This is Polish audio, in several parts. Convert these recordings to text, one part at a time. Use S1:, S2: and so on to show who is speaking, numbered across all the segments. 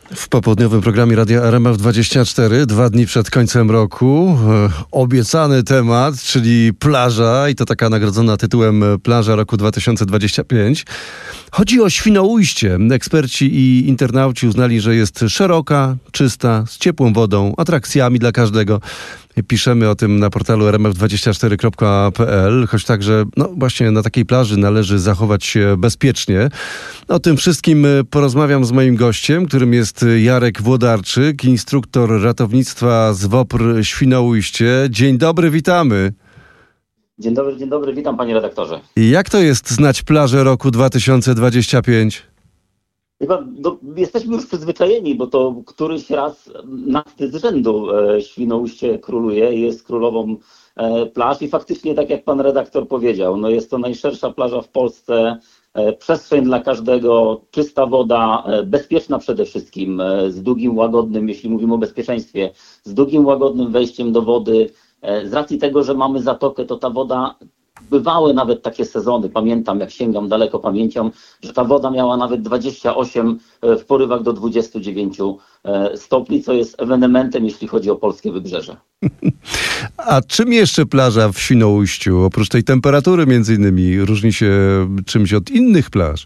S1: W popołudniowym programie Radia RMF24, 2 dni przed końcem roku, obiecany temat, czyli plaża i to taka nagrodzona tytułem Plaża roku 2025. Chodzi o Świnoujście. Eksperci i internauci uznali, że jest szeroka, czysta, z ciepłą wodą, atrakcjami dla każdego. Piszemy o tym na portalu rmf24.pl, choć także właśnie na takiej plaży należy zachować się bezpiecznie. O tym wszystkim porozmawiam z moim gościem, którym jest Jarek Włodarczyk, instruktor ratownictwa z WOPR Świnoujście. Dzień dobry, witamy.
S2: Dzień dobry, witam panie redaktorze.
S1: Jak to jest znać plażę roku 2025?
S2: Chyba jesteśmy już przyzwyczajeni, bo to któryś raz z rzędu Świnoujście króluje, jest królową plaż i faktycznie tak jak pan redaktor powiedział, jest to najszersza plaża w Polsce, przestrzeń dla każdego, czysta woda, bezpieczna przede wszystkim, z długim, łagodnym, jeśli mówimy o bezpieczeństwie, z długim, łagodnym wejściem do wody. Z racji tego, że mamy zatokę, to ta woda, bywały nawet takie sezony, pamiętam, jak sięgam daleko pamięcią, że ta woda miała nawet 28, w porywach do 29 stopni, co jest ewenementem, jeśli chodzi o polskie wybrzeże.
S1: A czym jeszcze plaża w Świnoujściu, oprócz tej temperatury między innymi, różni się czymś od innych plaż?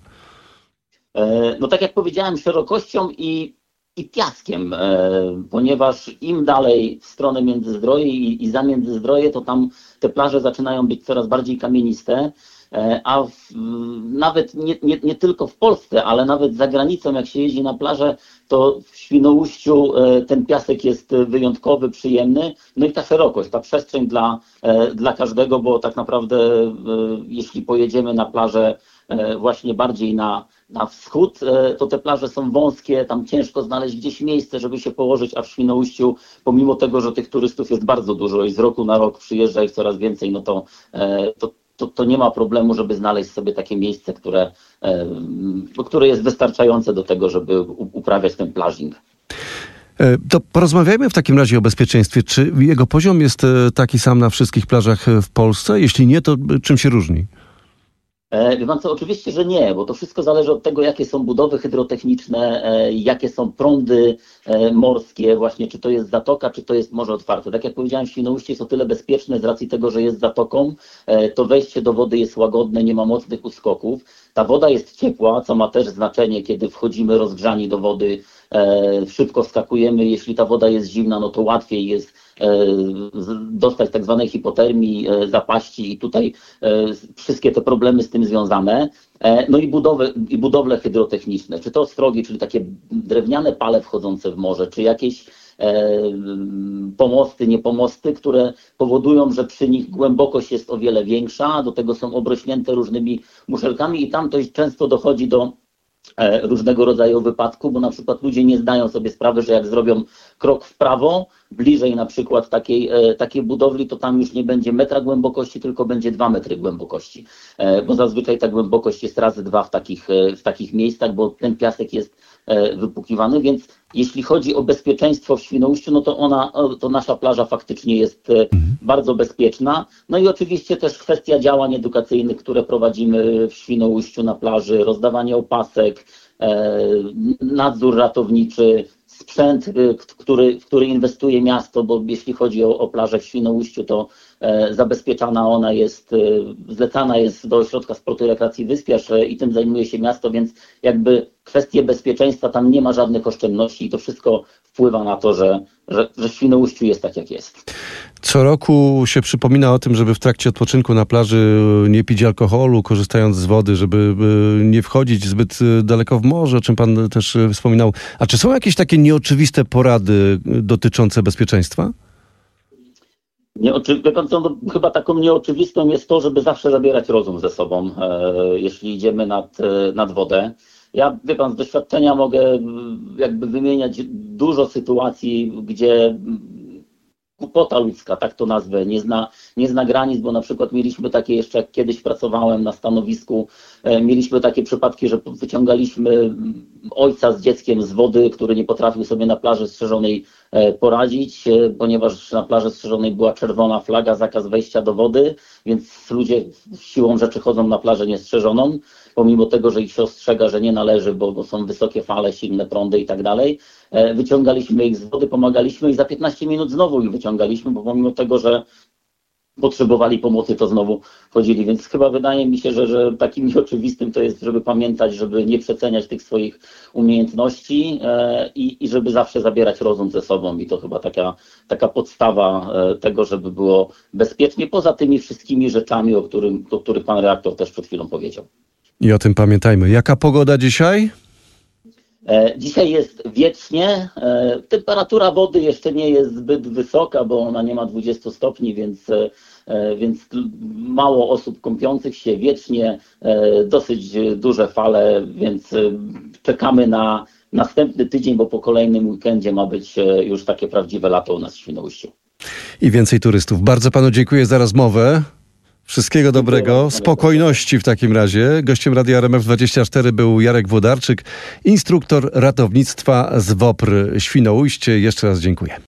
S2: Tak jak powiedziałem, szerokością i piaskiem, ponieważ im dalej w stronę Międzyzdroje i za Międzyzdroje, to tam te plaże zaczynają być coraz bardziej kamieniste, a nawet nie tylko w Polsce, ale nawet za granicą, jak się jeździ na plażę, to w Świnoujściu ten piasek jest wyjątkowy, przyjemny, i ta szerokość, ta przestrzeń dla każdego, bo tak naprawdę jeśli pojedziemy na plażę właśnie bardziej na wschód, to te plaże są wąskie, tam ciężko znaleźć gdzieś miejsce, żeby się położyć, a w Świnoujściu, pomimo tego, że tych turystów jest bardzo dużo i z roku na rok przyjeżdża ich coraz więcej, to nie ma problemu, żeby znaleźć sobie takie miejsce, które jest wystarczające do tego, żeby uprawiać ten plażing.
S1: To porozmawiajmy w takim razie o bezpieczeństwie. Czy jego poziom jest taki sam na wszystkich plażach w Polsce? Jeśli nie, to czym się różni?
S2: Wie pan co, oczywiście, że nie, bo to wszystko zależy od tego, jakie są budowy hydrotechniczne, jakie są prądy morskie, właśnie czy to jest zatoka, czy to jest morze otwarte. Tak jak powiedziałem, Świnoujście jest o tyle bezpieczne z racji tego, że jest zatoką, to wejście do wody jest łagodne, nie ma mocnych uskoków. Ta woda jest ciepła, co ma też znaczenie, kiedy wchodzimy rozgrzani do wody, szybko wskakujemy. Jeśli ta woda jest zimna, to łatwiej jest dostać tak zwanej hipotermii, zapaści i tutaj wszystkie te problemy z tym związane. I budowle hydrotechniczne, czy to ostrogi, czyli takie drewniane pale wchodzące w morze, czy jakieś pomosty, niepomosty, które powodują, że przy nich głębokość jest o wiele większa, do tego są obrośnięte różnymi muszelkami i tam to często dochodzi do różnego rodzaju wypadków, bo na przykład ludzie nie zdają sobie sprawy, że jak zrobią krok w prawo, bliżej na przykład takiej budowli, to tam już nie będzie metra głębokości, tylko będzie 2 metry głębokości, bo zazwyczaj ta głębokość jest razy 2 w takich miejscach, bo ten piasek jest wypukiwany, więc jeśli chodzi o bezpieczeństwo w Świnoujściu, to nasza plaża faktycznie jest bardzo bezpieczna. I oczywiście też kwestia działań edukacyjnych, które prowadzimy w Świnoujściu na plaży, rozdawanie opasek, nadzór ratowniczy, sprzęt, w który inwestuje miasto, bo jeśli chodzi o plażę w Świnoujściu, to zabezpieczana ona jest, zlecana jest do Ośrodka Sportu i Rekreacji Wyspiarz i tym zajmuje się miasto, więc jakby kwestie bezpieczeństwa, tam nie ma żadnych oszczędności i to wszystko wpływa na to, że w Świnoujściu jest tak, jak jest.
S1: Co roku się przypomina o tym, żeby w trakcie odpoczynku na plaży nie pić alkoholu, korzystając z wody, żeby nie wchodzić zbyt daleko w morze, o czym pan też wspominał. A czy są jakieś takie nieoczywiste porady dotyczące bezpieczeństwa?
S2: Chyba taką nieoczywistą jest to, żeby zawsze zabierać rozum ze sobą, jeśli idziemy nad wodę. Ja, wie pan, z doświadczenia mogę jakby wymieniać dużo sytuacji, gdzie głupota ludzka, tak to nazwę, nie zna granic, bo na przykład mieliśmy takie jeszcze, jak kiedyś pracowałem na stanowisku Mieliśmy takie przypadki, że wyciągaliśmy ojca z dzieckiem z wody, który nie potrafił sobie na plaży strzeżonej poradzić, ponieważ na plaży strzeżonej była czerwona flaga, zakaz wejścia do wody, więc ludzie siłą rzeczy chodzą na plażę niestrzeżoną, pomimo tego, że ich się ostrzega, że nie należy, bo są wysokie fale, silne prądy i tak dalej. Wyciągaliśmy ich z wody, pomagaliśmy i za 15 minut znowu ich wyciągaliśmy, bo pomimo tego, że potrzebowali pomocy, to znowu chodzili. Więc chyba wydaje mi się, że takim nieoczywistym to jest, żeby pamiętać, żeby nie przeceniać tych swoich umiejętności i żeby zawsze zabierać rozum ze sobą. I to chyba taka podstawa tego, żeby było bezpiecznie, poza tymi wszystkimi rzeczami, o których pan redaktor też przed chwilą powiedział.
S1: I o tym pamiętajmy. Jaka pogoda dzisiaj?
S2: Dzisiaj jest wietrznie. Temperatura wody jeszcze nie jest zbyt wysoka, bo ona nie ma 20 stopni, więc mało osób kąpiących się, wiecznie, dosyć duże fale, więc czekamy na następny tydzień, bo po kolejnym weekendzie ma być już takie prawdziwe lato u nas w Świnoujściu.
S1: I więcej turystów. Bardzo panu dziękuję za rozmowę. Wszystkiego dobrego, spokojności w takim razie. Gościem Radia RMF24 był Jarek Włodarczyk, instruktor ratownictwa z WOPR Świnoujście. Jeszcze raz dziękuję.